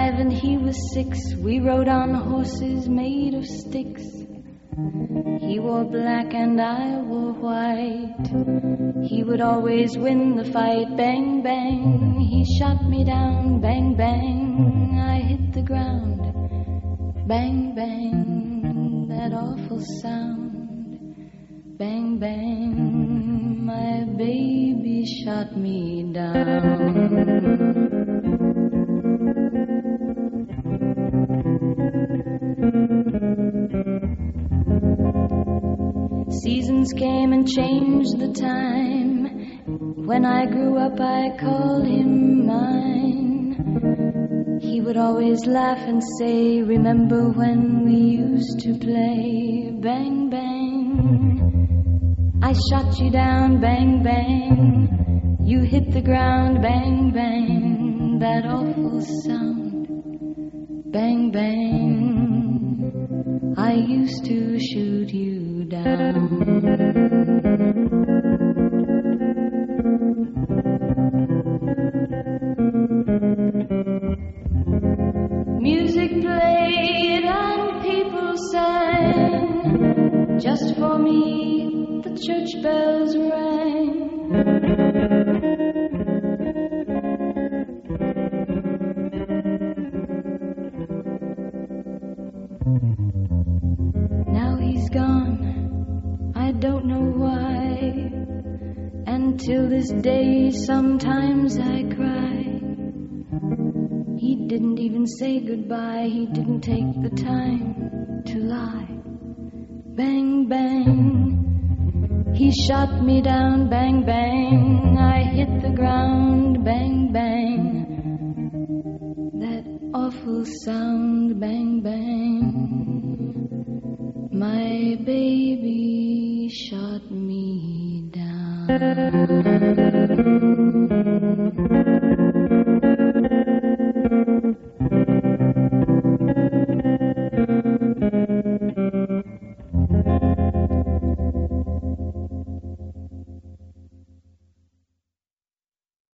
5 and he was 6. We rode on horses made of sticks. He wore black and I wore white. He would always win the fight. Bang, bang, he shot me down. Bang, bang, I hit the ground. Bang, bang, that awful sound. Bang, bang, my baby shot me down. Seasons came and changed the time. When I grew up, I called him mine. He would always laugh and say, remember when we used to play? Bang, bang, I shot you down. Bang, bang, you hit the ground. Bang, bang, that awful sound. Bang, bang, I used to shoot you down. Music played and people sang. Just for me, the church bells rang. Now he's gone, I don't know why. And till this day, sometimes I cry. He didn't even say goodbye. He didn't take the time to lie. Bang, bang, he shot me down. Bang, bang, I hit the ground. Bang, bang, that awful sound. Bang, bang, my baby shot me down.